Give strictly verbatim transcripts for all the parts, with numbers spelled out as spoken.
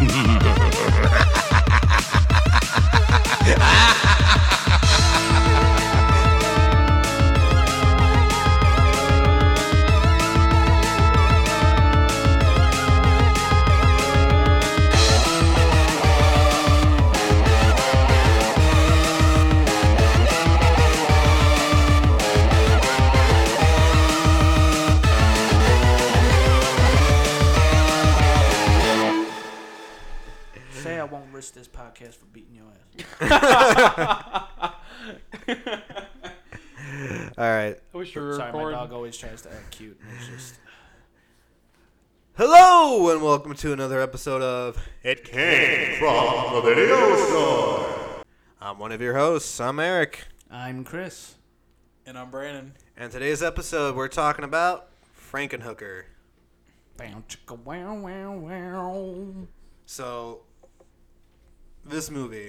Say I won't risk this podcast for beating your ass. All right. I wish you were Sorry, recording. my dog always tries to act cute. And it's just... Hello and welcome to another episode of It came from the video store. I'm one of your hosts. I'm Eric. I'm Chris. And I'm Brandon. And today's episode we're talking about Frankenhooker. Bow, chicka, wow, wow, wow. So, this movie.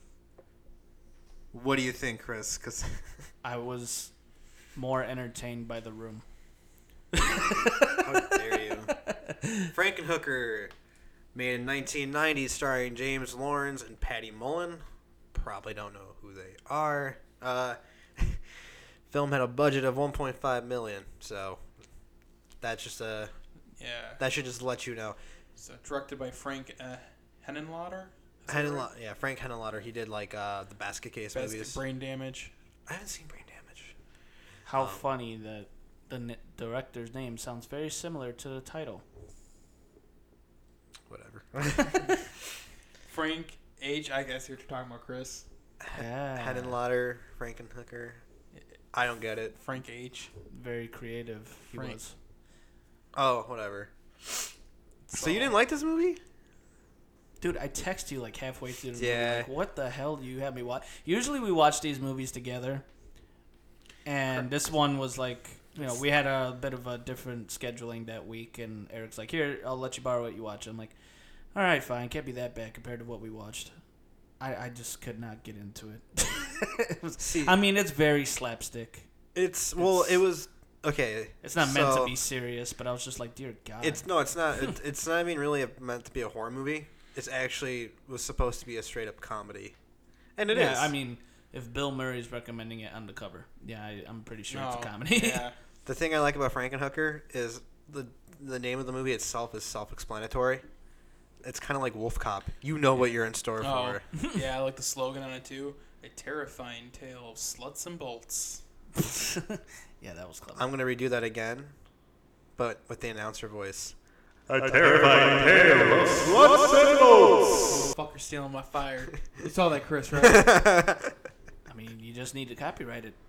What do you think, Chris? Because I was more entertained by The Room. how dare you? Frankenhooker, made in nineteen ninety, starring James Lawrence and Patty Mullen. Probably don't know who they are. Uh, film had a budget of one point five million, so that's just a Yeah. that should just let you know. It's uh, directed by Frank uh, Henenlotter. Is that Henenlo- right? yeah, Frank Henenlotter. He did like uh, the Basket Case Basket movies. Brain Damage. I haven't seen Brain Damage. How Um, funny that the n- director's name sounds very similar to the title. Whatever. Frank H. I guess you're talking about Chris. Yeah. Henenlotter, Frankenhooker. I don't get it. Frank H. Very creative he Frank. was. Oh, whatever. So, So- you didn't like this movie? Dude, I text you like halfway through the Yeah. movie. Like, what the hell do you have me watch? Usually we watch these movies together. And this one was like, you know, we had a bit of a different scheduling that week. And Eric's like, here, I'll let you borrow what you watch. I'm like, all right, fine. Can't be that bad compared to what we watched. I, I just could not get into it. it was, See, I mean, it's very slapstick. it's well, it's- it was okay. It's not meant so to be serious, but I was just like, dear God. It's no, it's not. It, it's not even really a, meant to be a horror movie. It's actually was supposed to be a straight up comedy, and it is. yeah, I mean, if Bill Murray's recommending it on the cover, yeah, I, I'm pretty sure it's a No, comedy. Yeah. The thing I like about Frankenhooker is the the name of the movie itself is self explanatory. It's kind of like Wolf Cop. You know what you're in store Oh, for. yeah, I like the slogan on it too. A terrifying tale of sluts and bolts. Yeah, that was clever. I'm gonna redo that again, but with the announcer voice. A terrifying tale of sluts and bolts. Fucker stealing my fire. You saw that, Chris, right? I mean, you just need to copyright it.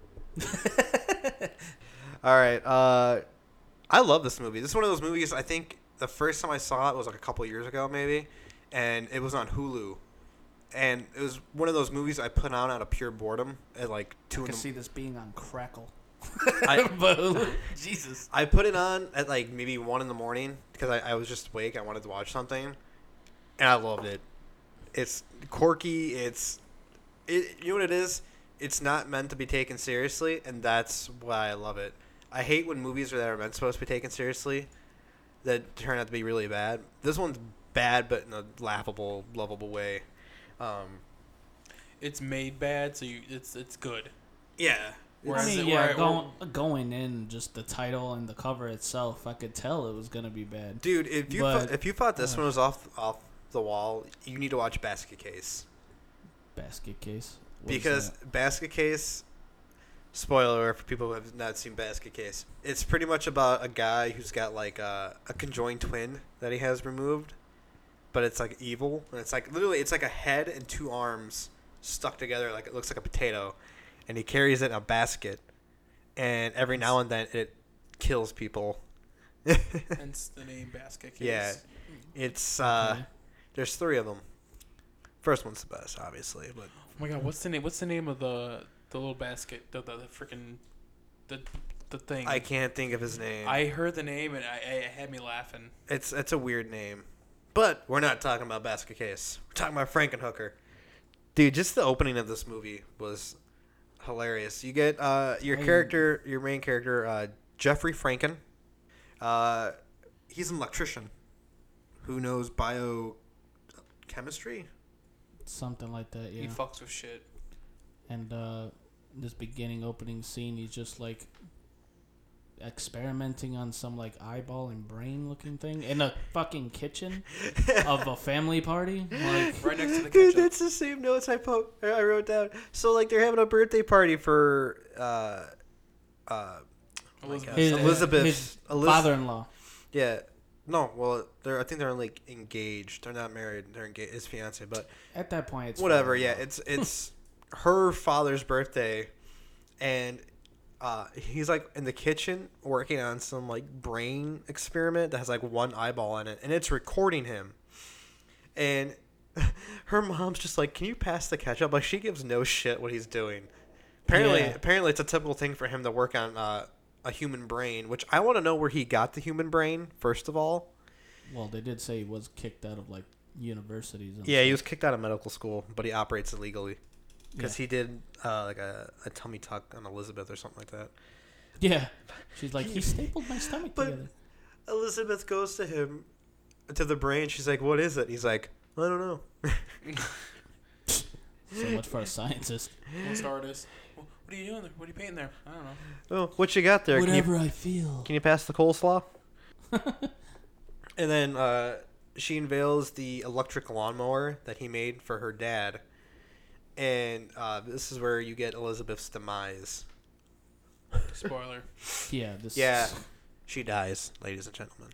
All right. Uh, I love this movie. This is one of those movies. I think the first time I saw it was like a couple years ago, maybe, and it was on Hulu. And it was one of those movies I put on out of pure boredom at like two I in can the see this being on Crackle. I, But, Jesus. I put it on at like maybe one in the morning because I, I was just awake. I wanted to watch something, and I loved it. It's quirky. It's it. You know what it is? It's not meant to be taken seriously, and that's why I love it. I hate when movies that are meant supposed to be taken seriously that turn out to be really bad. This one's bad, but in a laughable, lovable way. Um, It's made bad, so you it's it's good. yeah. I Whereas mean, it- yeah, where- going, going in, just the title and the cover itself, I could tell it was going to be bad. Dude, if you But- thought, if you thought this uh. one was off off the wall, you need to watch Basket Case. Basket Case. What is Because that? Basket Case, spoiler for people who have not seen Basket Case, it's pretty much about a guy who's got like a, a conjoined twin that he has removed, but it's like evil, and it's like literally it's like a head and two arms stuck together, like it looks like a potato, and he carries it in a basket, and every now and then it kills people. Hence the name Basket Case. Yeah, it's uh, Okay. there's three of them. First one's the best, obviously, but Oh my god, what's the name? What's the name of the the little basket? The the, the freaking the the thing. I can't think of his name. I heard the name and I, I it had me laughing. It's it's a weird name, but we're not talking about Basket Case. We're talking about Frankenhooker. Dude, just the opening of this movie was hilarious. You get uh, your I- character, your main character, uh, Jeffrey Franken. Uh, he's an electrician who knows bio chemistry. Something like that, yeah. He fucks with shit. And uh, this beginning opening scene, he's just like experimenting on some like eyeball and brain looking thing in a fucking kitchen of a family party. Like Right next to the Dude, ketchup. that's the same notes I po- I wrote down. So like they're having a birthday party for uh, uh, Elizabeth. his, Elizabeth- his Eliz- father-in-law. yeah. No, well, they're I think they're like engaged. They're not married. They're engaged. His fiance, but At that point, it's whatever. Yeah, father-in-law. it's it's her father's birthday, and uh, he's like in the kitchen working on some like brain experiment that has like one eyeball in it, and it's recording him. And her mom's just like, "Can you pass the ketchup?" Like she gives no shit what he's doing. Apparently, Yeah. apparently it's a typical thing for him to work on uh, a human brain, which I want to know where he got the human brain first of all. Well, they did say he was kicked out of like universities. And Yeah, he stuff. was kicked out of medical school, but he operates illegally because Yeah. he did uh, like a, a tummy tuck on Elizabeth or something like that. Yeah, she's like, he stapled my stomach But- together. Elizabeth goes to him, to the brain. She's like, "What is it?" He's like, "I don't know." So much for a scientist. What's the artist? What are you doing there? What are you painting there? I don't know. Oh, what you got there? Can you, Whatever I feel. can you pass the coleslaw? And then uh, she unveils the electric lawnmower that he made for her dad. And uh, this is where you get Elizabeth's demise. Spoiler. Yeah, this. Yeah, she dies, ladies and gentlemen.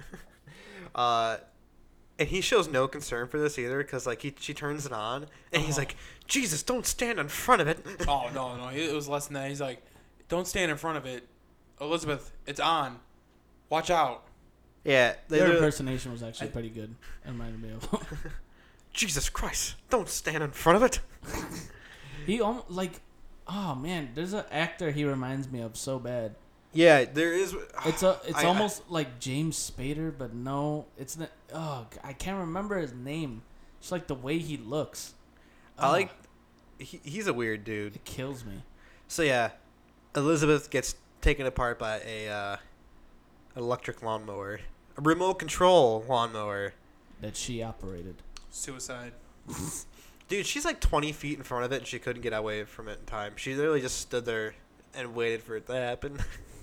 uh, and he shows no concern for this either, because like he she turns it on, and he's Oh. like, "Jesus, don't stand in front of it." Oh no, no, it was less than that. He's like, "Don't stand in front of it, Elizabeth. It's on. Watch out." Yeah, they Their literally- impersonation was actually pretty good. It reminded me of. Jesus Christ, don't stand in front of it. He almost like, oh man, there's an actor he reminds me of so bad. Yeah, there is. It's a, it's I- I- almost like James Spader, but no, it's not. Oh, g- I can't remember his name. Just like the way he looks. I Ah, like. He, he's a weird dude. It kills me. So yeah, Elizabeth gets taken apart by a uh, electric lawnmower, a remote control lawnmower. That she operated. Suicide. Dude, she's like twenty feet in front of it, and she couldn't get away from it in time. She literally just stood there and waited for it to happen.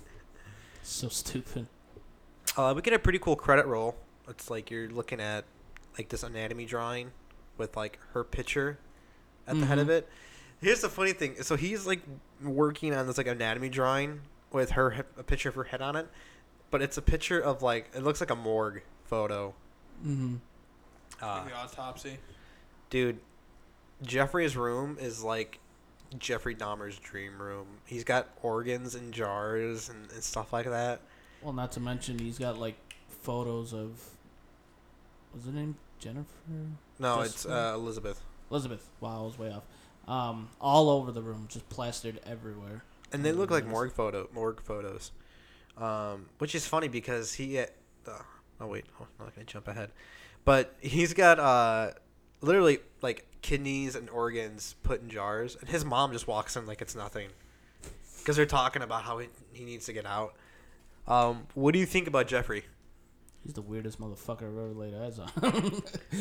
So stupid. Uh, we get a pretty cool credit roll. It's like you're looking at like this anatomy drawing with like her picture at the head of Mhm. it. Here's the funny thing. So he's like working on this like anatomy drawing with her he- a picture of her head on it, but it's a picture of like it looks like a morgue photo. Mm-hmm. Uh, the autopsy. dude, Jeffrey's room is like Jeffrey Dahmer's dream room. He's got organs in jars and, and stuff like that. Well, not to mention he's got like photos of. Was her name Jennifer? No, Just- it's uh, Elizabeth. Elizabeth. Wow, I was way off. Um, all over the room, just plastered everywhere. And they look like Yes. morgue photo morgue photos, um, which is funny because he. Uh, oh wait, oh, I'm not gonna jump ahead, but he's got uh, literally like kidneys and organs put in jars, and his mom just walks in like it's nothing, because they're talking about how he, he needs to get out. Um, what do you think about Jeffrey? He's the weirdest motherfucker I've ever laid eyes on.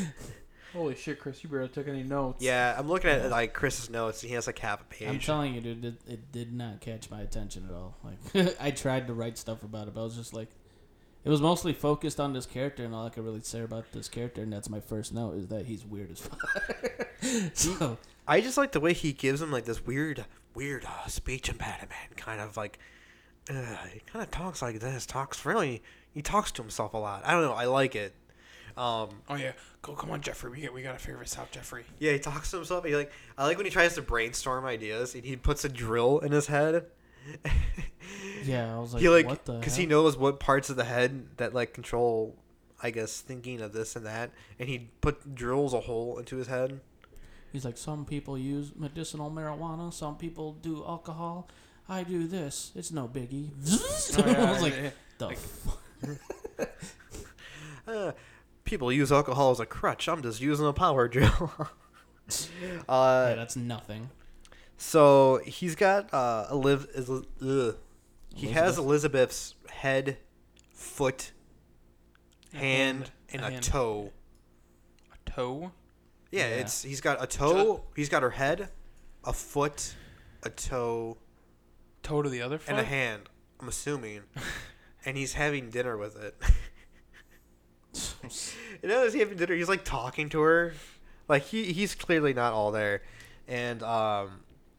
Holy shit, Chris! You barely took any notes. Yeah, I'm looking at Yeah. like Chris's notes, and he has like half a page. I'm telling you, dude, it, it did not catch my attention at all. Like, I tried to write stuff about it, but I was just like, it was mostly focused on this character, and all I could really say about this character, and that's my first note, is that he's weird as fuck. So, I just like the way he gives him like this weird, weird uh, speech impediment, kind of like, uh, he kind of talks like this. Talks really, he talks to himself a lot. I don't know. I like it. Um, Oh yeah. Go, come on, Jeffrey. We got, we gotta figure this out, Jeffrey. yeah, he talks to himself. He like, I like when he tries to brainstorm ideas and he puts a drill in his head. yeah, I was like, he like, what the because hell? he knows what parts of the head that like control, I guess, thinking of this and that, and he put drills a hole into his head. He's like, some people use medicinal marijuana, some people do alcohol. I do this. It's no biggie. Oh, yeah, I was like, yeah. the Like- fuck? Uh, people use alcohol as a crutch. I'm just using a power drill. uh, Yeah, that's nothing. So he's got uh, Eliv- is- ugh. he has Elizabeth? Elizabeth's head, foot, hand, and a a hand. toe. A toe. Yeah, Yeah. it's he's got a toe. He's got her head, a foot, a toe, Toe to the other foot. and a hand. I'm assuming, and he's having dinner with it. You know, he's having dinner. He's like talking to her, like he he's clearly not all there, and um,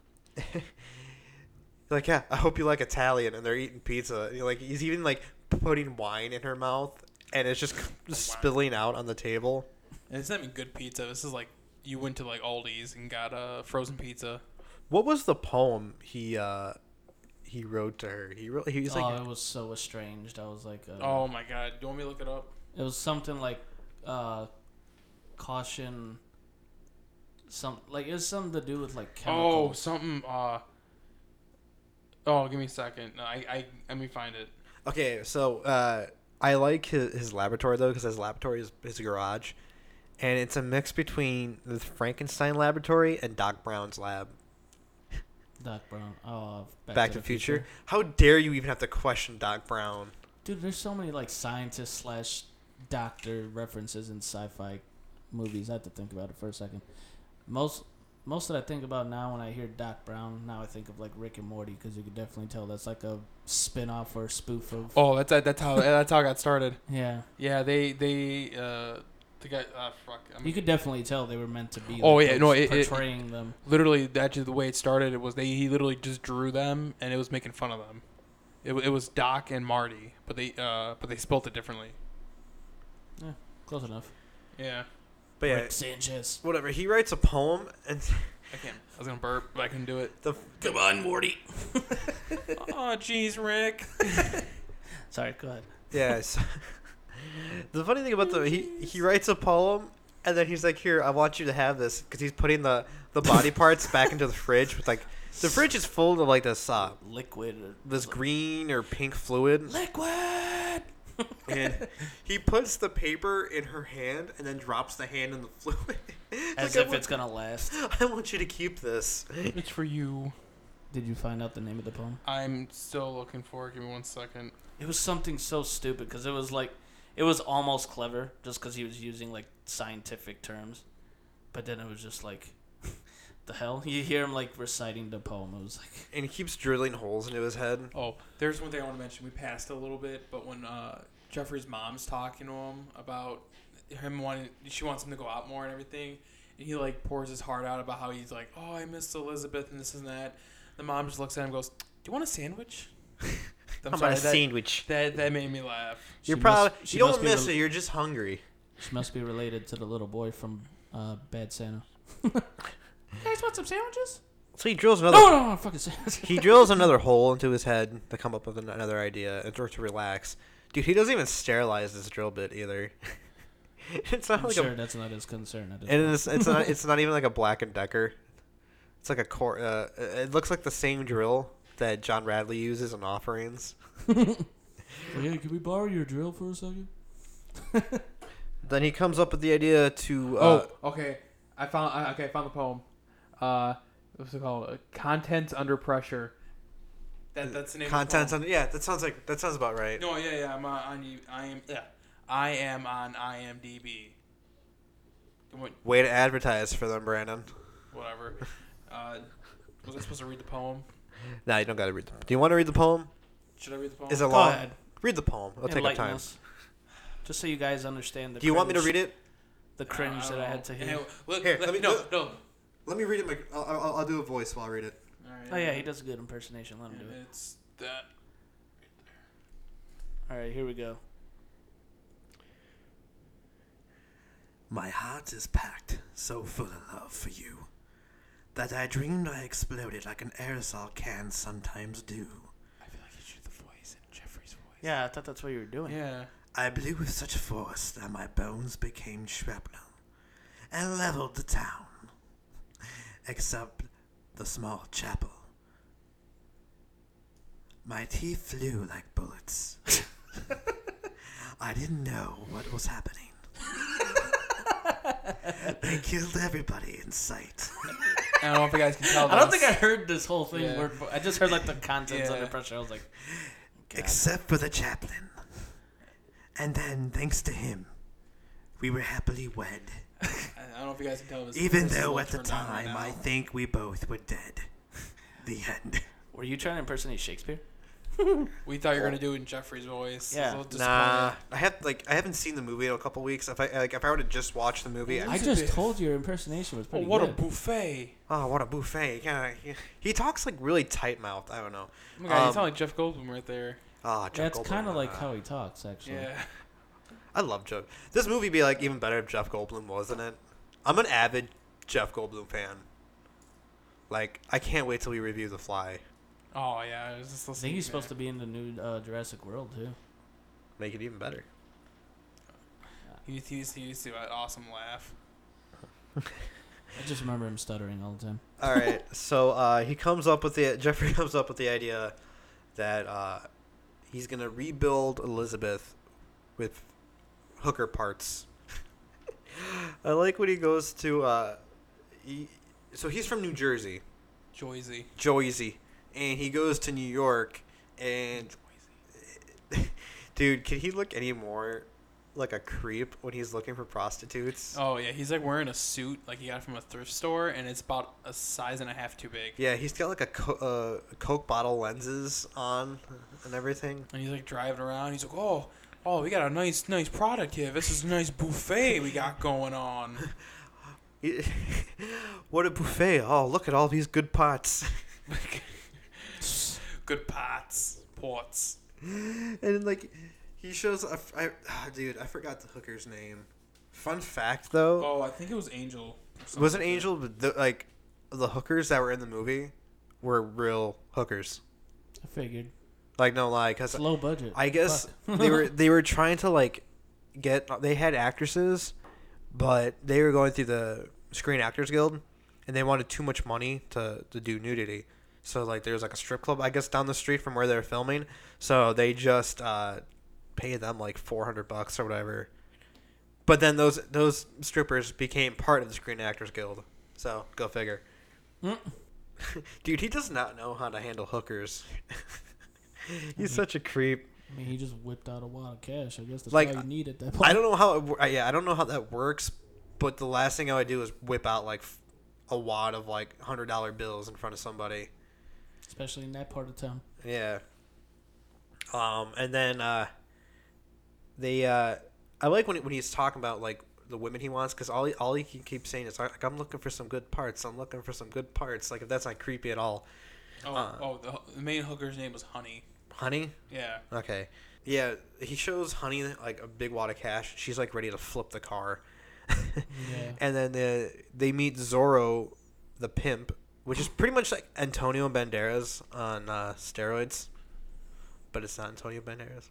like yeah, I hope you like Italian, and they're eating pizza. And, like he's even like putting wine in her mouth, and it's just spilling out on the table. And it's not even good pizza. This is like you went to like Aldi's and got a frozen pizza. What was the poem he uh he wrote to her? He wrote. He was like, oh, it was so estranged. I was like, uh, Oh my god! Do you want me to look it up? it was something like, uh, caution. Some like it was something to do with like Oh, chemicals. something. Uh. Oh, give me a second. No, I, I, let me find it. okay, so uh, I like his, his laboratory though, because his laboratory is his garage, and it's a mix between the Frankenstein laboratory and Doc Brown's lab. Doc Brown. Oh, Back, Back to the Future. How dare you even have to question Doc Brown? Dude, there's so many like scientist slash doctor references in sci-fi movies. I have to think about it for a second. Most most that I think about now when I hear Doc Brown, now I think of like Rick and Morty, because you could definitely tell that's like a spin-off or a spoof of. Oh, that's that's how that's how I got started. Yeah, Yeah, they they uh the guy uh fuck. I mean, you could definitely tell they were meant to be. Oh, like, yeah, those no, it- it- portraying them. literally actually the way it started, it was they he literally just drew them and it was making fun of them. It, wa- it was Doc and Marty, but they uh but they spelled it differently. Close enough. Yeah, But yeah, Rick Sanchez. whatever. He writes a poem, and I can't. I was gonna burp, but I couldn't do it. the Come on, Morty. Oh, jeez, Rick. Sorry, go ahead. yeah. So, the funny thing about the he he writes a poem, and then he's like, "Here, I want you to have this," because he's putting the the body parts back into the fridge with like the fridge is full of like this uh Liquid. Or this green or pink fluid. Liquid. And he puts the paper in her hand and then drops the hand in the fluid. As Like, I if want- it's gonna last. I want you to keep this. It's for you. Did you find out the name of the poem? I'm still looking for it. Give me one second. It was something so stupid because it was like, it was almost clever just because he was using like scientific terms, but then it was just like, the hell? You hear him like reciting the poem. It was like, And he keeps drilling holes into his head. Oh, there's one thing I want to mention. We passed a little bit, but when uh, Jeffrey's mom's talking to him about him wanting, she wants him to go out more and everything, and he like pours his heart out about how he's like, oh, I miss Elizabeth and this and that. The mom just looks at him and goes, do you want a sandwich? I'm How sorry, about a that, sandwich? that that made me laugh. You're she probably must- she you must don't be miss rel- it. You're just hungry. she must be related to the little boy from uh, Bad Santa. You guys want some sandwiches? So he drills another. No, no, no, fucking sandwiches. He drills another hole into his head to come up with an- another idea and to relax. Dude, he doesn't even sterilize this drill bit either. It's not I'm like sure a, that's not his concern. At this and point. it's it's not it's not even like a Black and Decker. It's like a core. Uh, it looks like the same drill that John Radley uses in Offerings. Hey, can we borrow your drill for a second? Then he comes up with the idea to. Uh, Oh, okay. I found. I, okay, I found the poem. Uh, what's it called? Uh, Contents under pressure. That that's the name. contents Of the on. Yeah, that sounds like that sounds about right. poem. No, yeah, yeah. I'm on. on you. I am. Yeah. I am on IMDb. What? Way to advertise for them, Brandon. Whatever. Uh, was I supposed to read the poem? Nah, you don't gotta read. The, do you want to read the poem? Should I read the poem? Is it Go long? ahead. Read the poem. It'll take up Enlighten time. us. Just so you guys understand the Do you want me to cringe- read it? The cringe that I had to hear. Hey, look, Here, let, let me- no, look. no. Let me read it. My, I'll, I'll, I'll do a voice while I read it. All right, Oh yeah, he does a good impersonation. Let him do it. It's that. All right, here we go. My heart is packed, so full of love for you, that I dreamed I exploded like an aerosol can sometimes do. I feel like you should do the voice in Jeffrey's voice. Yeah, I thought that's what you were doing. Yeah. I blew with such force that my bones became shrapnel and leveled the town, except the small chapel. My teeth flew like bullets. I didn't know what was happening. They killed everybody in sight. I don't know if you guys can tell. I don't this. think I heard this whole thing Yeah. word for I just heard like the contents Yeah. under pressure. I was like, God. Except for the chaplain. And then, thanks to him, we were happily wed. I don't know if you guys can tell. This, Even this is a though little at the turned on right time now. I think we both were dead. The end. Were you trying to impersonate Shakespeare? We thought you were gonna do it in Jeffrey's voice. Yeah. I was a little Nah, disappointed. I have like I haven't seen the movie in a couple weeks. If I like, if I were to just watch the movie, I I, just bit- told you your impersonation was Oh, pretty what a good. buffet! oh, what a buffet! Yeah, he, he talks like really tight mouthed. I don't know. Oh my god, you Um, sound like Jeff Goldblum right there. Ah, Jeff That's Goldblum, kind of like uh, how he talks, actually. Yeah. I love Jeff. This movie would be like even better if Jeff Goldblum wasn't it. I'm an avid Jeff Goldblum fan. Like I can't wait till we review The Fly. Oh yeah, I was just I listening. think he's supposed to be in the new uh, Jurassic World too. Make it even better. He he used, he used to an awesome laugh. I just remember him stuttering all the time. All right, so uh, he comes up with the Jeffrey comes up with the idea that uh, he's gonna rebuild Elizabeth with hooker parts. I like when he goes to. Uh, he, so he's from New Jersey, Joyzy. Joyzy, and he goes to New York, and dude, can he look any more like a creep when he's looking for prostitutes? Oh yeah, he's like wearing a suit like he got from a thrift store, and it's about a size and a half too big. Yeah, he's got like a co- uh, Coke bottle lenses on and everything. And he's like driving around. He's like, oh, oh, we got a nice, nice product here. This is a nice buffet we got going on. What a buffet! Oh, look at all these good pots. Good pots, ports. And like, he shows. I, I, ah, dude, I forgot the hooker's name. Fun fact, though, Oh, I think it was Angel. or something wasn't like that. Angel but the, like the hookers that were in the movie were real hookers. I figured. Like no lie, because It's low budget. I guess Fuck. they were they were trying to like get they had actresses, but they were going through the Screen Actors Guild, and they wanted too much money to, to do nudity. So like there was like a strip club I guess down the street from where they were filming. So they just uh, paid them like four hundred bucks or whatever. But then those those strippers became part of the Screen Actors Guild. So go figure. Mm. Dude, he does not know how to handle hookers. He's such a creep. I mean, he just whipped out a wad of cash. I guess that's Like, all you need at that point. I don't know how. It, wo- uh, yeah, I don't know how that works. But the last thing I would do is whip out like f- a wad of like hundred dollar bills in front of somebody. Especially in that part of town. Yeah. Um, and then uh, they. Uh, I like when when he's talking about like the women he wants because all he, all he can keep saying is like I'm looking for some good parts. I'm looking for some good parts. Like if that's not creepy at all. Oh, uh, oh, the, the main hooker's name was Honey. Honey. Yeah. Okay. Yeah, he shows Honey like a big wad of cash. She's like ready to flip the car. Yeah. And then uh, they meet Zorro, the pimp, which is pretty much like Antonio Banderas on uh, steroids, but it's not Antonio Banderas.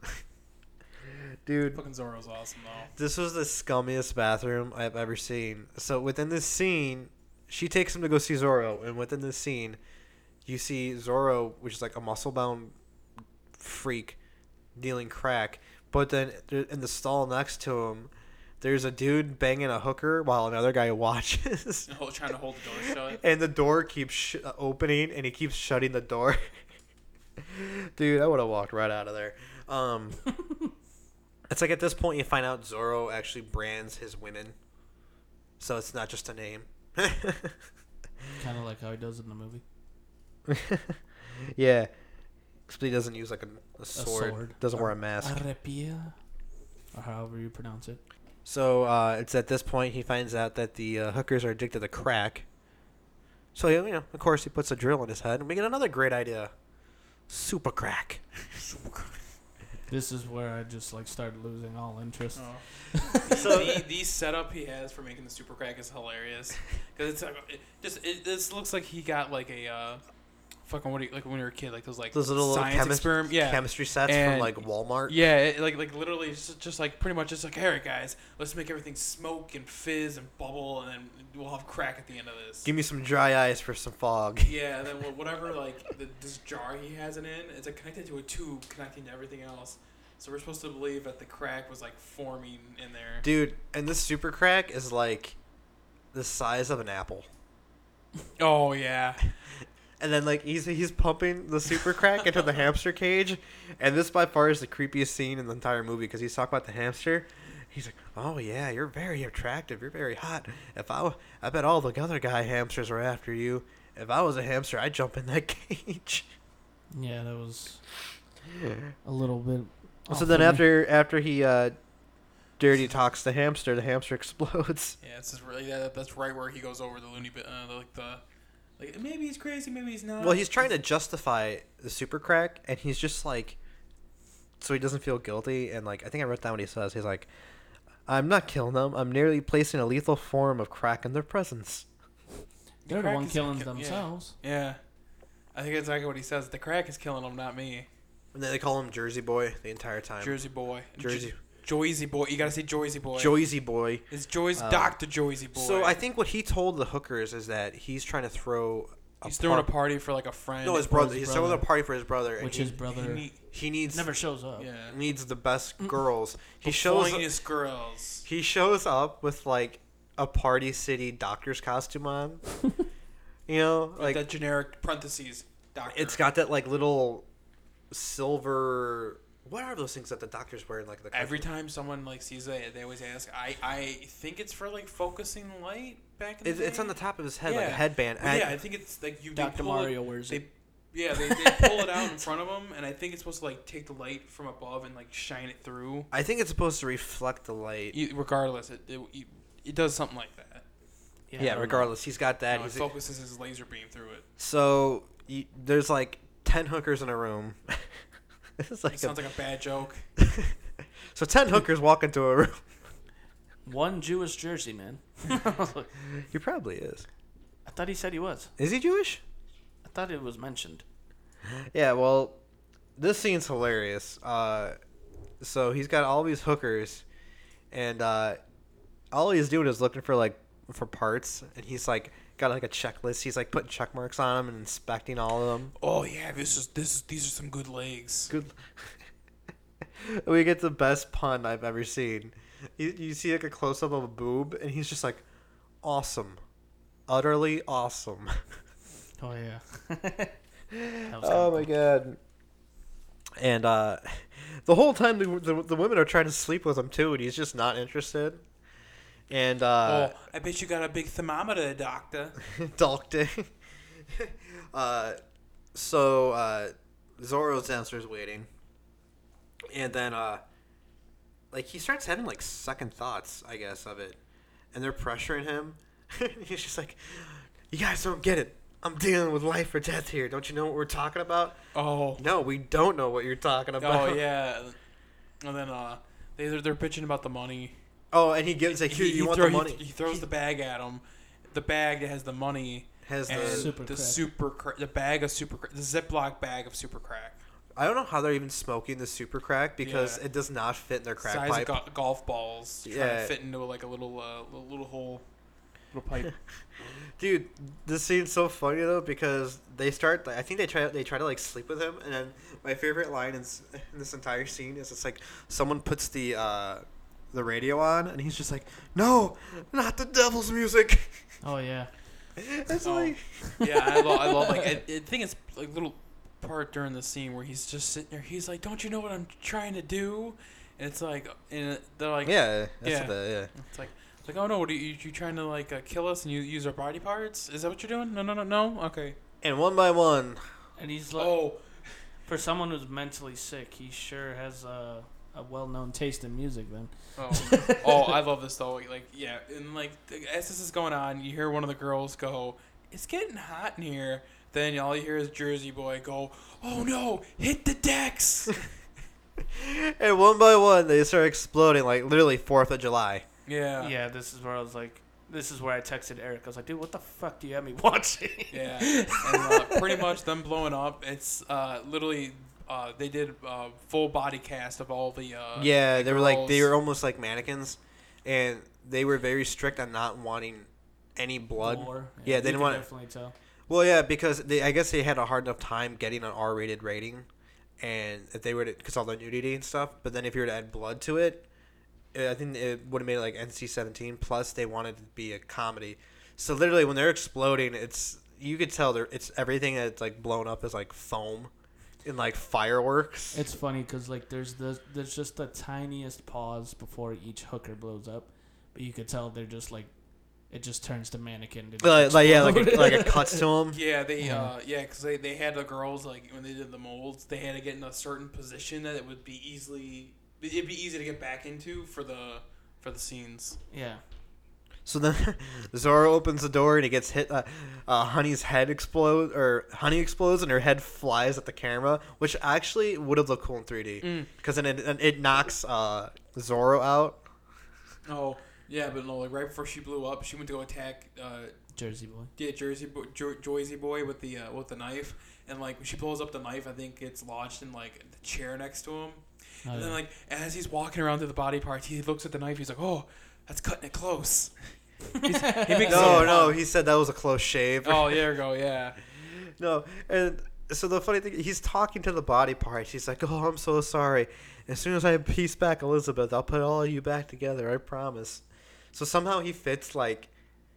Dude, Fucking Zorro's awesome though. this was the scummiest bathroom I've ever seen. So within this scene, she takes him to go see Zorro, and within this scene, you see Zorro, which is like a muscle-bound freak, dealing crack. But then th- in the stall next to him, there's a dude banging a hooker while another guy watches. Oh, trying to hold the door shut. And the door keeps sh- uh, opening, and he keeps shutting the door. Dude, I would have walked right out of there. Um, it's like at this point you find out Zorro actually brands his women, so it's not just a name. Kind of like how he does in the movie. Yeah, except he doesn't use like a, a, sword. sword. Doesn't wear a mask. Arrepia, or however you pronounce it. So uh, it's at this point he finds out that the uh, hookers are addicted to crack. So you know, of course, he puts a drill in his head, and we get another great idea: super crack. This is where I just like started losing all interest. Oh. the, the, the setup he has for making the super crack is hilarious because it's like it just it this looks like he got like a uh, fucking what do you, like when you were a kid like those like Those little science chemist- experiment yeah chemistry sets from And- like Walmart. yeah it, like like literally just, just like pretty much just like all right guys let's make everything smoke and fizz and bubble and then we'll have crack at the end of this. Give me some dry ice for some fog. Yeah, and then wh- whatever like the, this jar he has it in, it's like connected to a tube connecting to everything else. So we're supposed to believe that the crack was like forming in there. Dude, and this super crack is like the size of an apple. Oh yeah. And then like he's he's pumping the super crack into the hamster cage, and this by far is the creepiest scene in the entire movie because he's talking about the hamster. He's like, oh yeah, you're very attractive. You're very hot. If I, w- I bet all the other guy hamsters are after you. If I was a hamster, I'd jump in that cage. Yeah, that was a little bit. So off then for me. after after he uh, dirty talks the hamster, the hamster explodes. Yeah, it's just really that, that's right where he goes over the loony bit, uh, the, like the, like maybe he's crazy, maybe he's not. Well, he's trying to justify the super crack, and he's just like, so he doesn't feel guilty. And like, I think I wrote down what he says. He's like, I'm not killing them. I'm merely placing a lethal form of crack in their presence. They're the crack one is killing ki- yeah. themselves. Yeah, I think that's exactly what he says. The crack is killing him, not me. And then they call him Jersey Boy the entire time. Jersey boy. Jersey. Jo- Joyzy boy. You gotta say Joyzy boy. Joyzy Boy. It's Joy's Um, Doctor Joyzy boy. So I think what he told the hookers is that he's trying to throw. A he's throwing a par- party for like a friend. No, his for brother. his He's brother. throwing a party for his brother, and Which he, his brother He need- he needs never shows up. yeah. needs the best girls. He shows Finest girls. he shows up with like a Party City doctor's costume on. You know, Like like that generic parentheses. Doctor. it's got that like little silver. What are those things that the doctors wear in like the Every costume? time someone like sees it, they always ask. I, I think it's for like focusing light back in the It's, day. it's on the top of his head like a Yeah. headband. Well, And yeah, I think it's like you. they Doctor pull Mario it, wears they, it. Yeah, they, they pull it out in front of him, and I think it's supposed to like take the light from above and like shine it through. I think it's supposed to reflect the light. E- Regardless, it, it it it does something like that. Yeah, Yeah, I don't know. regardless, he's got that. No, it He's focuses his laser beam through it. so you, there's like ten hookers in a room. This is like It a, sounds like a bad joke. so ten hookers walk into a room. One Jewish Jersey man. He probably is. I thought he said he was. Is he Jewish? I thought it was mentioned. Yeah, well, this scene's hilarious. Uh, so he's got all these hookers, and uh, all he's doing is looking for like for parts, and he's like got like a checklist. He's like putting check marks on them and inspecting all of them. Oh yeah, this is this is these are some good legs. Good. We get the best pun I've ever seen. You, you see like a close up of a boob, and he's just like, awesome, utterly awesome. Oh yeah. That was Oh kinda my god. And uh, the whole time the, the the women are trying to sleep with him too, and he's just not interested. And uh, oh, I bet you got a big thermometer, doctor. doctor. uh, so uh, Zorro's downstairs waiting, and then uh, like he starts having like second thoughts, I guess, of it, and they're pressuring him. He's just like, "You guys don't get it. I'm dealing with life or death here. Don't you know what we're talking about?" Oh, No, we don't know what you're talking about. oh yeah. And then uh, they they're, they're bitching about the money. Oh, and he gives like, here, you want throw- the money? He, he throws the bag at him. The bag that has the money Has and the Super the crack. super cra- the bag of super crack, the Ziploc bag of super crack. I don't know how they're even smoking the super crack because Yeah. it does not fit in their crack Size pipe. of go- golf balls. Trying Yeah. to fit into like a little uh, little, little hole, little pipe. Dude, this scene's so funny though because they start. I think they try. They try to like sleep with him, and then my favorite line is in this entire scene is it's like someone puts the uh, the radio on, and he's just like, "No, not the devil's music." Oh yeah. It's Oh. like, Yeah, I love, I love like I, I think it's like little part during the scene where he's just sitting there. He's like, "Don't you know what I'm trying to do?" And it's like, and they're like, yeah, that's Yeah. The, yeah. It's like, it's like, oh no, what are you, you trying to like uh, kill us and you use our body parts? Is that what you're doing? No, no, no, no. Okay. And one by one, And he's like, Oh, for someone who's mentally sick, he sure has a, a well-known taste in music. Then. oh, oh, I love this though. Like, yeah, and like as this is going on, you hear one of the girls go, "It's getting hot in here." Then all you hear is Jersey Boy go, "Oh no, hit the decks!" and one by one they start exploding like literally Fourth of July. yeah. Yeah, this is where I was like, this is where I texted Eric. I was like, dude, what the fuck do you have me watching? Yeah, and uh, pretty much them blowing up. It's uh, literally uh, they did uh, full body cast of all the uh, Yeah, the they were like they girls. were almost like mannequins, and they were very strict on not wanting any blood. Gore. Yeah, they you didn't can want- definitely tell. Well, yeah, because they I guess they had a hard enough time getting an R-rated rating, and if they were to because all the nudity and stuff. But then if you were to add blood to it, uh, I think it would have made it like N C seventeen. Plus, they wanted it to be a comedy. So literally, when they're exploding, it's you could tell they're it's everything that's like blown up is like foam. in like fireworks. It's funny because like there's the there's just the tiniest pause before each hooker blows up, but you could tell they're just like, it just turns to mannequin. To Uh, like yeah, like explode. it, like it cuts to him. Yeah, they Yeah. uh yeah, because they, they had the girls like when they did the molds, they had to get in a certain position that it would be easily it'd be easy to get back into for the for the scenes. Yeah. So then Zoro opens the door and he gets hit. Uh, uh, Honey's head explodes, or Honey explodes, and her head flies at the camera, which actually would have looked cool in three D. Because then it, it knocks uh, Zoro out. Oh yeah, but no, like right before she blew up, she went to go attack uh, Jersey boy. yeah, Jersey Boy, jo- Joyzy Boy with the uh, with the knife, and like when she pulls up the knife, I think it's lodged in like the chair next to him. Oh, And then yeah. like as he's walking around through the body parts, he looks at the knife. He's like, "Oh, that's cutting it close." He's, he makes No, some no, fun. he said that was a close shave. Oh, there we go. Yeah. No, and so the funny thing, he's talking to the body parts. He's like, "Oh, I'm so sorry. As soon as I piece back Elizabeth, I'll put all of you back together. I promise." So somehow he fits like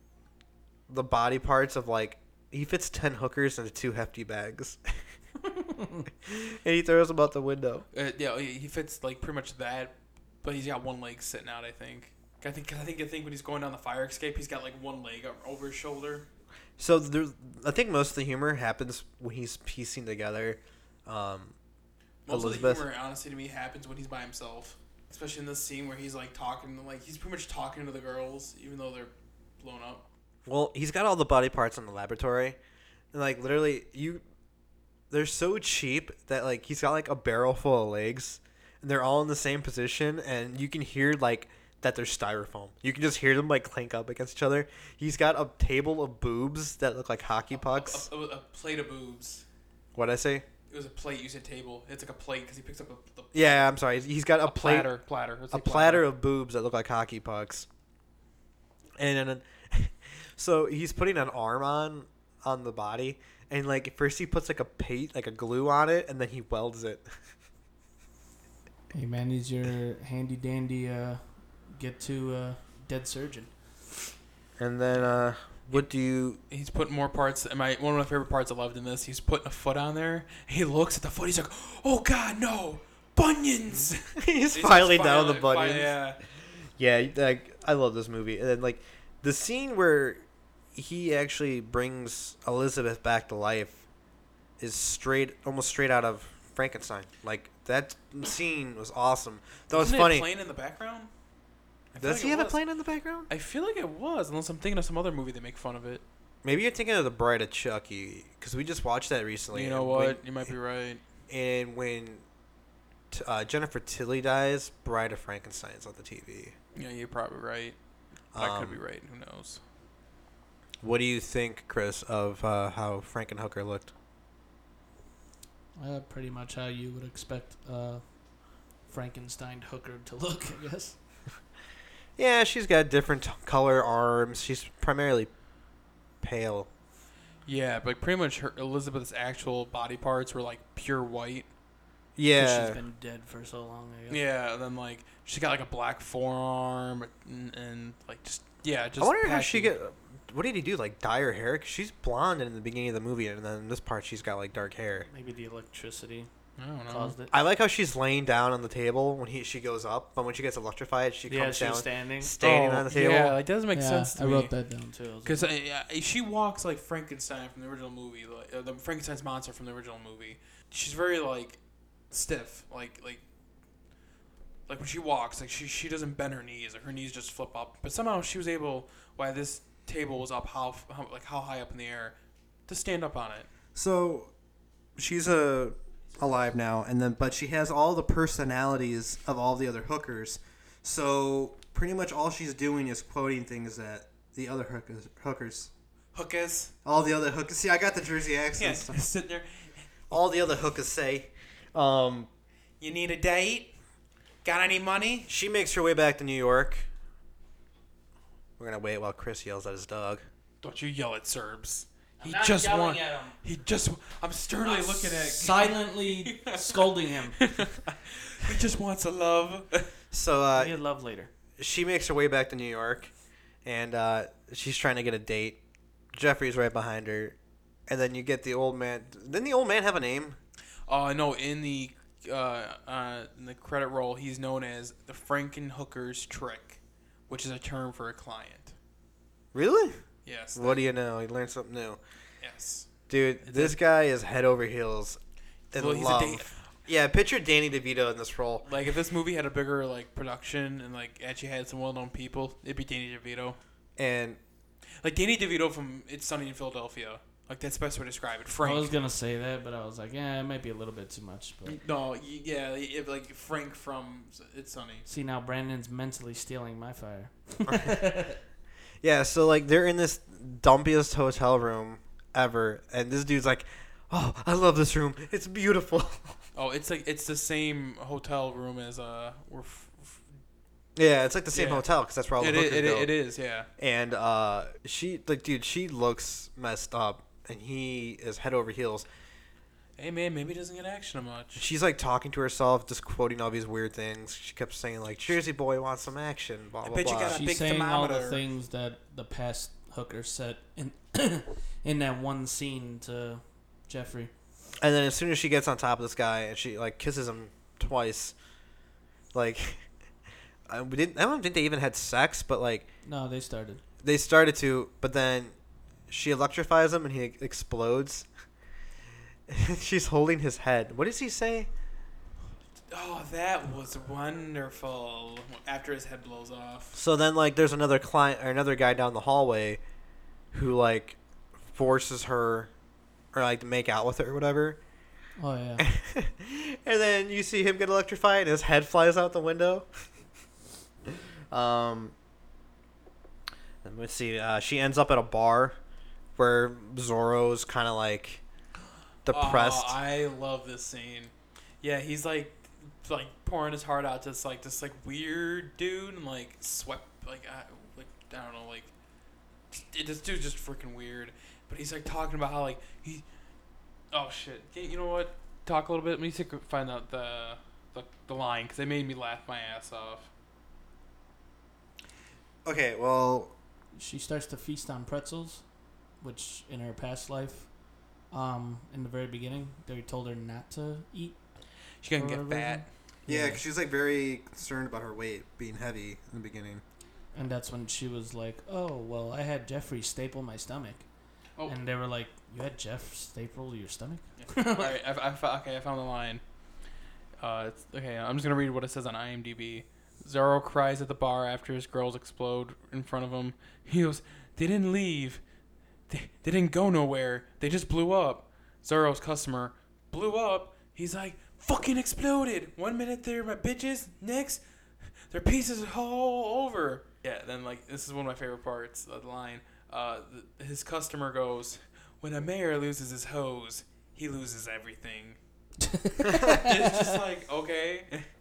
the body parts of like he fits ten hookers into two hefty bags, and he throws them out the window. Uh, yeah, he he fits like pretty much that, but he's got one leg sitting out. I think. I think. I think. I think when he's going down the fire escape, he's got like one leg up over his shoulder. So there's, I think most of the humor happens when he's piecing together um, Most Elizabeth. of the humor, honestly, to me, happens when he's by himself. Especially in this scene where he's like talking, like he's pretty much talking to the girls, even though they're blown up. Well, he's got all the body parts in the laboratory, and like literally, you, they're so cheap that like he's got like a barrel full of legs, and they're all in the same position, and you can hear like that they're styrofoam. You can just hear them like clank up against each other. He's got a table of boobs that look like hockey pucks. A, a, a plate of boobs. What'd I say? It was a plate. You said table. It's like a plate because he picks up a, the, Yeah, I'm sorry. He's got a, a plate, platter. Platter. It's a like platter of boobs that look like hockey pucks. And then, so he's putting an arm on on the body, and like first he puts like a paint, like a glue on it, and then he welds it. Hey man, he's your handy dandy uh, get to uh, dead surgeon. And then, uh, what do you? He's putting more parts. And my one of my favorite parts I loved in this. He's putting a foot on there. He looks at the foot. He's like, "Oh God, no, bunions!" he's He's filing just down the filing- bunions. Yeah. Yeah, like I love this movie, and then like the scene where he actually brings Elizabeth back to life is straight, almost straight out of Frankenstein. Like that scene was awesome. That was Isn't funny. It playing in the background? I feel Does like he it have it was. playing in the background? I feel like it was, unless I'm thinking of some other movie that make fun of it. Maybe you're thinking of The Bride of Chucky, because we just watched that recently. You know and what? when- You might be right. and when t- uh, Jennifer Tilly dies, Bride of Frankenstein is on the T V. Yeah, you're probably right. I Um, could be right. Who knows? What do you think, Chris, of uh, how Frankenhooker looked? Uh, pretty much how you would expect uh, Frankenstein hooker to look, I guess. Yeah, she's got different t- color arms. She's primarily pale. Yeah, but pretty much her Elizabeth's actual body parts were like pure white. 'Cause Yeah. she's been dead for so long, I guess. Yeah, and then like she got like a black forearm and, and like just yeah, just. I wonder how she patchy. get. What did he do? Like dye her hair? 'Cause she's blonde in the beginning of the movie, and then in this part she's got like dark hair. Maybe the electricity I don't know. caused it. I like how she's laying down on the table when he she goes up, but when she gets electrified, she Yeah, comes she down was standing. standing Oh, on the table. Yeah, like, that doesn't make yeah, sense to I me. wrote that down too. I was Because like, uh, she walks like Frankenstein from the original movie, like uh, the Frankenstein's monster from the original movie. She's very like stiff, like like like when she walks, like she she doesn't bend her knees, like her knees just flip up. But somehow she was able, while this table was up, how, how like how high up in the air, to stand up on it. So she's a alive now, and then but she has all the personalities of all the other hookers. So pretty much all she's doing is quoting things that the other hookers, hookers, Hookers, all the other hookers. See, I got the Jersey yeah, accent. stuff. sitting there. All the other hookers say. Um, You need a date? Got any money? she makes her way back to New York. We're gonna wait while Chris yells at his dog. Don't you yell at Serbs. He not just yelling want. at him. He just. I'm sternly looking at. silently scolding him. He just wants a love. So I uh, need love later. she makes her way back to New York, and uh, she's trying to get a date. Jeffrey's right behind her, and then you get the old man. Didn't the old man have a name? Uh, no, in the uh, uh, in the credit roll, he's known as the Frankenhooker's trick, which is a term for a client. Really? Yes. What do you know? You learned something new. Yes. Dude, It's this a- guy is head over heels in Well, he's a love. da- Yeah, picture Danny DeVito in this role. Like if this movie had a bigger like production and like actually had some well-known people, it'd be Danny DeVito. And Like Danny DeVito from It's Sunny in Philadelphia. Like that's the best way to describe it. I Frank. was gonna say that, but I was like, yeah, it might be a little bit too much. But No, y- yeah, if, like Frank from It's Sunny. see, now Brandon's mentally stealing my fire. yeah, so like they're in this dumpiest hotel room ever, and this dude's like, "Oh, I love this room. It's beautiful." Oh, it's like it's the same hotel room as uh. We're f- f- yeah, it's like the same Yeah. hotel because that's where all the it, hookers is, it, go. it is, yeah. And uh, she like, dude, she looks messed up, and he is head over heels. Hey man, maybe he doesn't get action much. She's like talking to herself, just quoting all these weird things. She kept saying like, "Jersey boy wants some action." Blah blah bet you blah. got a She's big saying all the thermometer. things that the past hooker said in in that one scene to Jeffrey. And then as soon as she gets on top of this guy and she like kisses him twice, like I we didn't. I don't think they even had sex, but like No, they started. they started to. But then she electrifies him and he explodes. She's holding his head. What does he say? Oh, that was wonderful. After his head blows off. So then like there's another client or another guy down the hallway, who like forces her, or like to make out with her or whatever. Oh yeah. And then you see him get electrified and his head flies out the window. um, let's see. Uh, she ends up at a bar where Zorro's kind of like depressed. Oh, I love this scene. Yeah, he's like, like pouring his heart out to this like this like weird dude and like swept like I like I don't know like it, this dude's just freaking weird. But he's like talking about how like he. Oh shit! You know what? Talk a little bit. Let me see if I can find out the the, the line because they made me laugh my ass off. Okay, well, She starts to feast on pretzels, which in her past life, um, in the very beginning, they told her not to eat. She gonna for get a fat. reason. yeah, because she's like very concerned about her weight being heavy in the beginning. And that's when she was like, "Oh, well, I had Jeffrey staple my stomach," Oh. and they were like, "You had Jeff staple your stomach?" All right, I, I, fo- okay, I found the line. Uh, it's, okay, I'm just gonna read what it says on IMDb. Zorro cries at the bar after his girls explode in front of him. He goes, "They didn't leave. They, they didn't go nowhere. They just blew up." Zorro's customer blew up. He's like, "Fucking exploded. One minute they're my bitches, next they're pieces all over." Yeah, then like this is one of my favorite parts of the line. Uh, the, his customer goes, "When a mayor loses his hose, he loses everything." It's just like, okay.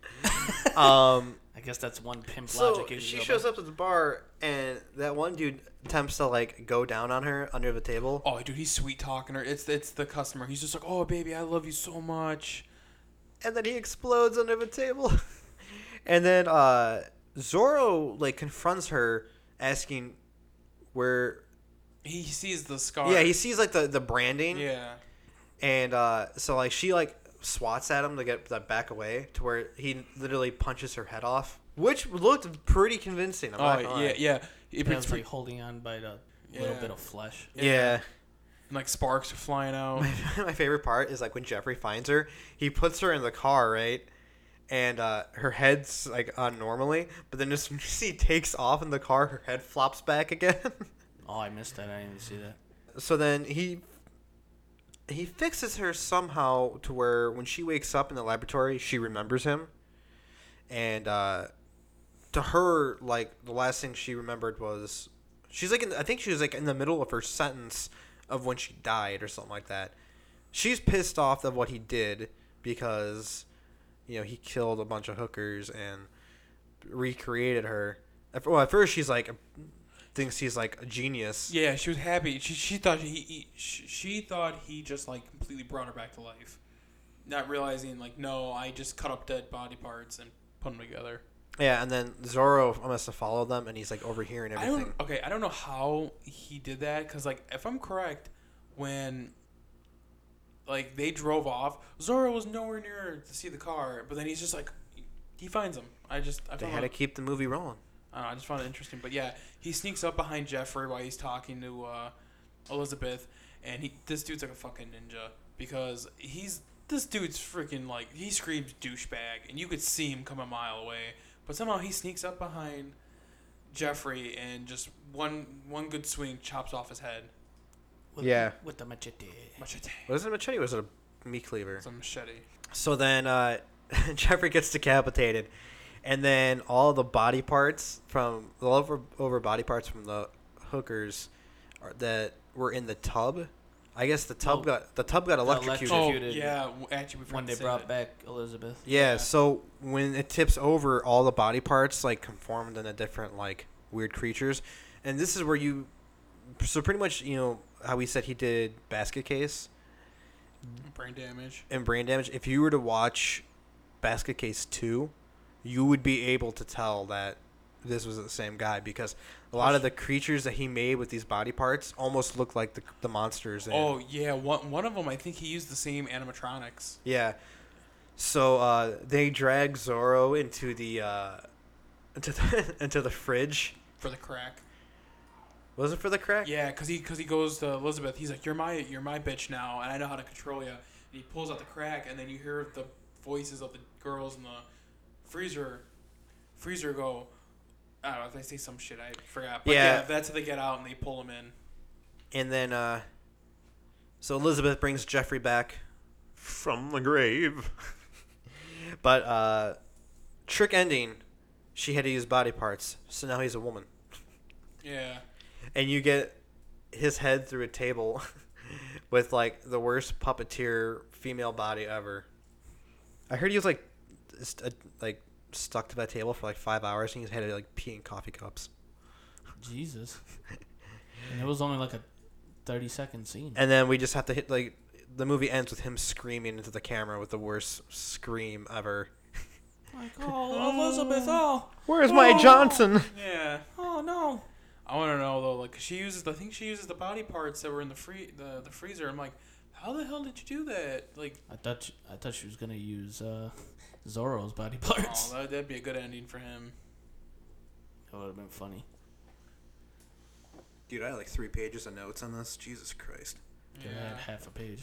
um, I guess that's one pimp so logic. you she go shows by. up at the bar and that one dude attempts to like go down on her under the table. Oh, dude, he's sweet talking her. It's it's the customer. He's just like, "Oh, baby, I love you so much." And then he explodes under the table. And then uh, Zorro like confronts her, asking where. He sees the scar. Yeah, he sees like the, the branding. Yeah. And uh, so like she like swats at him to get that back away to where he literally punches her head off, which looked pretty convincing. I'm not Oh gonna yeah, lie. yeah. It, Yeah, it's it's like pre- holding on by the little Yeah. bit of flesh. Yeah. and, like sparks are flying out. My favorite part is like when Jeffrey finds her, he puts her in the car, right? And uh, her head's like on normally, but then as soon as he takes off in the car, her head flops back again. Oh, I missed that. I didn't even see that. So then he he fixes her somehow to where when she wakes up in the laboratory, she remembers him. And uh, to her, like the last thing she remembered was she's like in, I think she was like in the middle of her sentence of when she died or something like that. She's pissed off of what he did because you know he killed a bunch of hookers and recreated her. At, well, at first she's like thinks he's like a genius. Yeah, she was happy. She she thought he, he she, she thought he just like completely brought her back to life, not realizing like no, I just cut up dead body parts and put them together. Yeah, and then Zorro must have followed them, and he's like overhearing I everything. don't. Okay, I don't know how he did that because, like, if I'm correct, when like they drove off. Zorro was nowhere near to see the car, but then he's just like, he finds him. I just I They found had to it, keep the movie rolling. I don't know, I just found it interesting. But yeah, he sneaks up behind Jeffrey while he's talking to uh, Elizabeth, and he this dude's like a fucking ninja because he's this dude's freaking like he screams douchebag, and you could see him come a mile away, but somehow he sneaks up behind Jeffrey and just one one good swing chops off his head. With, Yeah. With the machete. Machete. Was it a machete or was it a meat cleaver? It's a machete. So then uh, Jeffrey gets decapitated, and then all the body parts from the over over body parts from the hookers are, that were in the tub. I guess the tub Oh. got the tub got electrocuted. Oh Executed. yeah, w- actually we When forgot they to say brought that. back Elizabeth. Yeah, Yeah. so when it tips over, all the body parts like conformed into different like weird creatures, and this is where you, so pretty much you know how we said he did Basket Case brain damage. and Brain Damage. If you were to watch Basket Case two, you would be able to tell that this was the same guy because a lot of the creatures that he made with these body parts almost look like the the monsters. In. Oh yeah, one one of them I think he used the same animatronics. Yeah. So uh, they drag Zorro into the uh, into the into the fridge. For the crack. Was it for the crack? Yeah, cause he cause he goes to Elizabeth. He's like, "You're my you're my bitch now, and I know how to control you." And he pulls out the crack, and then you hear the voices of the girls in the freezer, freezer go. I don't know if they say some shit. I forgot. But yeah, Yeah. that's how they get out and they pull him in. And then, uh, so Elizabeth brings Jeffrey back, From the grave. but uh, trick ending, she had to use body parts, so now he's a woman. Yeah. And you get his head through a table with like the worst puppeteer female body ever. I heard he was like, st- uh, like stuck to that table for like five hours, and he had to like pee in coffee cups. Jesus. And it was only like a thirty second scene. And then we just have to hit like the movie ends with him screaming into the camera with the worst scream ever. Like, oh, Elizabeth, oh, Where's my Johnson? Yeah. oh no. I want to know though, like, 'cause she uses. I think she uses the body parts that were in the free the, the freezer. I'm like, how the hell did you do that? Like, I thought she, I thought she was gonna use uh, Zorro's body parts. oh, that, that'd be a good ending for him. That would have been funny. Dude, I had like three pages of notes on this. Jesus Christ. Could have had half a page.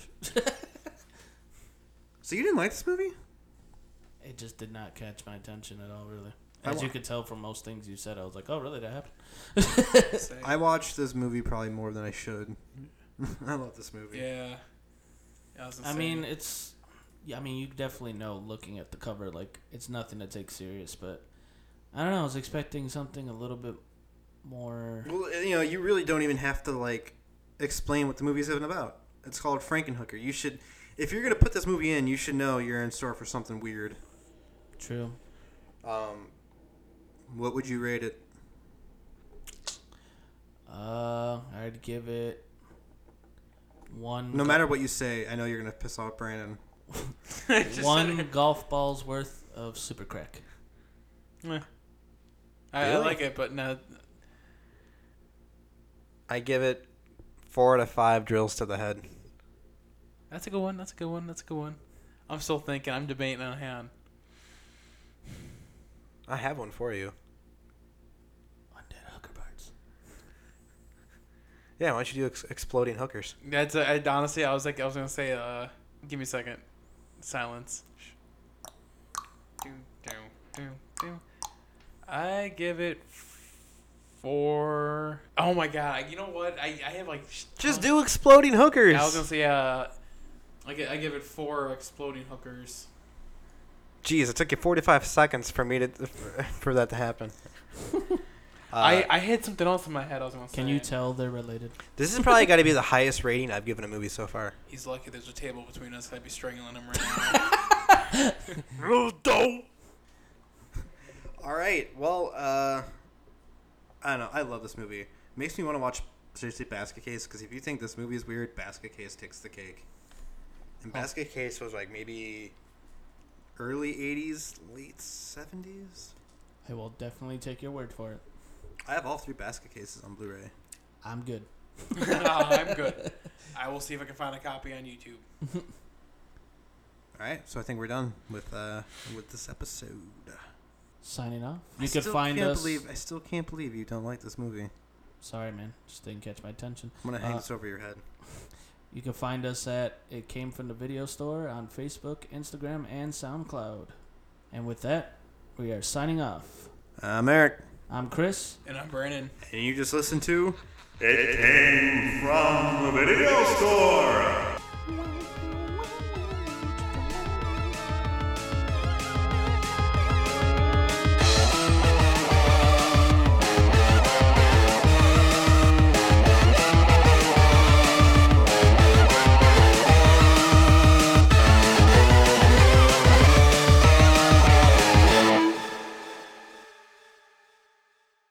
So you didn't like this movie? It just did not catch my attention at all, really. I As wa- you could tell from most things you said, I was like, oh, really? That happened? Say- I watched this movie probably more than I should. I love this movie. yeah. Yeah, I, was gonna I say. mean, it's. Yeah, I mean, you definitely know looking at the cover, like, it's nothing to take serious, but I don't know. I was expecting something a little bit more. Well, you know, you really don't even have to like explain what the movie's even about. It's called Frankenhooker. You should, if you're gonna put this movie in, you should know you're in store for something weird. True. Um, what would you rate it? Uh, I'd give it one. No matter what you say, I know you're gonna piss off Brandon. Just one said golf ball's worth of super crack. it. Eh. I, I Really? like it, but no. I give it four out of five drills to the head. That's a good one. That's a good one. That's a good one. I'm still thinking. I'm debating on hand. I have one for you. Undead hooker parts. Yeah, why don't you do ex- exploding hookers? That's uh, I, honestly. I was like, I was gonna say. Uh, give me a second. Silence. Do, do, do, do. I give it four. Oh my god! You know what? I, I have like. sh- Just tons- do exploding hookers. I was gonna say. Uh, I gi- I give it four exploding hookers. Jeez, it took you forty-five seconds for me to for that to happen. Uh, I, I had something else in my head. I was gonna say. Can you tell they're related? this is probably got to be the highest rating I've given a movie so far. He's lucky there's a table between us. I'd be strangling him right now. All right. Well, uh, I don't know. I love this movie. It makes me want to watch seriously Basket Case because if you think this movie is weird, Basket Case takes the cake. And Basket Case was like maybe early eighties, late seventies. I will definitely take your word for it. I have all three Basket Cases on Blu-ray. I'm good. No, I'm good. I will see if I can find a copy on YouTube. All right, so I think we're done with uh with this episode. Signing off. I You can still find can't us. Believe, I still can't believe you don't like this movie. Sorry, man. Just didn't catch my attention. I'm gonna hang Uh, this over your head. You can find us at It Came From The Video Store on Facebook, Instagram, and SoundCloud. And with that, we are signing off. I'm Eric, I'm Chris. And I'm Brandon. and you just listened to It came from the video store.